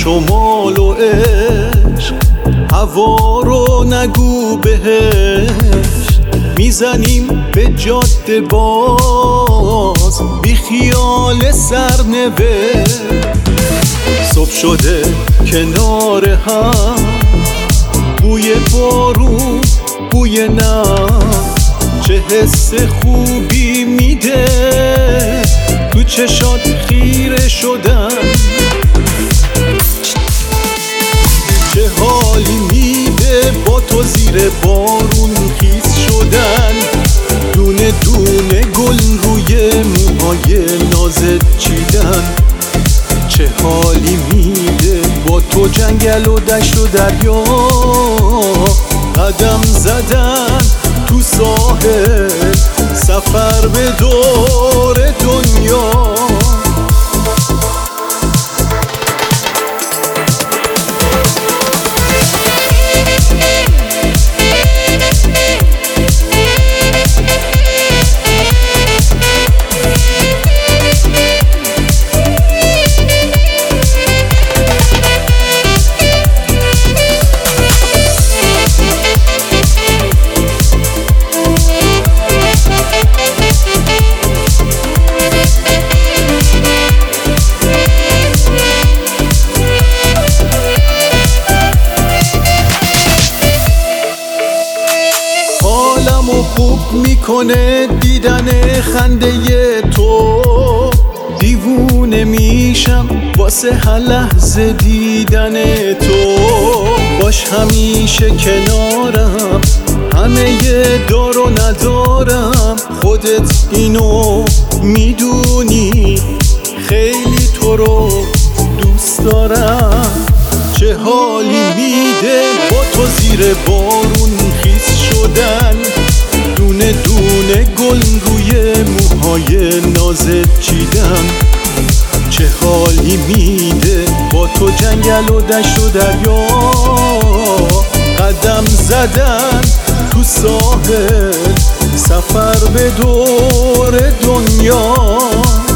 شمال و عشق، هوا رو نگو بهشت. میزنیم به جاده باز، بی خیال سرنوشت. صبح شده کنار هم، بوی بارون، بوی نم، چه حس خوبی میده تو چشات خیره شدن. چه حالی میده با تو زیر بارون خیس شدن. دونه دونه گل روی موهای نازت چیدن. چه حالی میده با تو جنگل و دشت و دریا، قدم زدن تو ساحل، سفر به دور دنیا. حالمو خوب میکنه دیدن خنده تو. دیوونه میشم واسه هر لحظه دیدن تو. باش همیشه کنارم، همه دار و ندارم. خودت اینو میدونی، خیلی تو رو دوست دارم. چه حالی میده با تو زیر بارون خیس شدن. دونه دونه گل روی موهای نازت چیدن. چه حالی میده با تو جنگل و دشت و دریا، قدم زدن تو ساحل، سفر به دور دنیا.